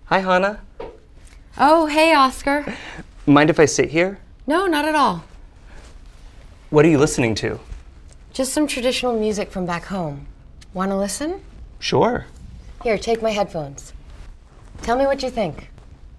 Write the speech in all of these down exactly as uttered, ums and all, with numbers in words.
Hi, Hannah. Oh, hey, Oscar. Mind if I sit here? No, not at all. What are you listening to? Just some traditional music from back home. Want to listen? Sure. Here, take my headphones. Tell me what you think.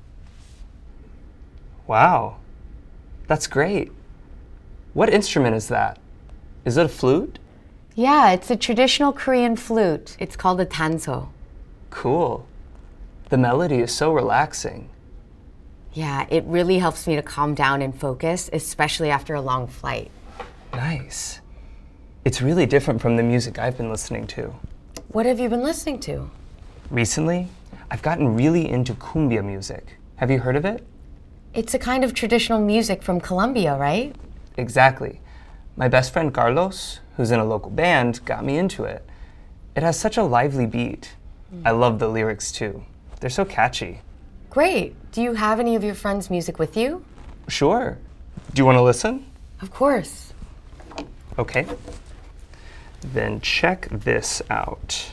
Wow. That's great. What instrument is that? Is it a flute? Yeah, it's a traditional Korean flute. It's called a tanso. Cool. The melody is so relaxing. Yeah, it really helps me to calm down and focus, especially after a long flight. Nice. It's really different from the music I've been listening to. What have you been listening to? Recently, I've gotten really into cumbia music. Have you heard of it? It's a kind of traditional music from Colombia, right? Exactly. My best friend Carlos, who's in a local band, got me into it. It has such a lively beat. Mm. I love the lyrics too. They're so catchy. Great. Do you have any of your friends' music with you? Sure. Do you want to listen? Of course. Okay. Then check this out.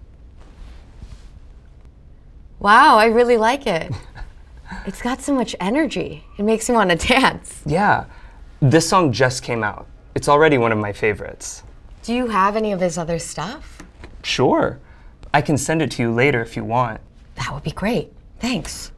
Wow, I really like it. It's got so much energy. It makes me want to dance. Yeah. This song just came out. It's already one of my favorites. Do you have any of his other stuff? Sure. I can send it to you later if you want. That would be great. Thanks.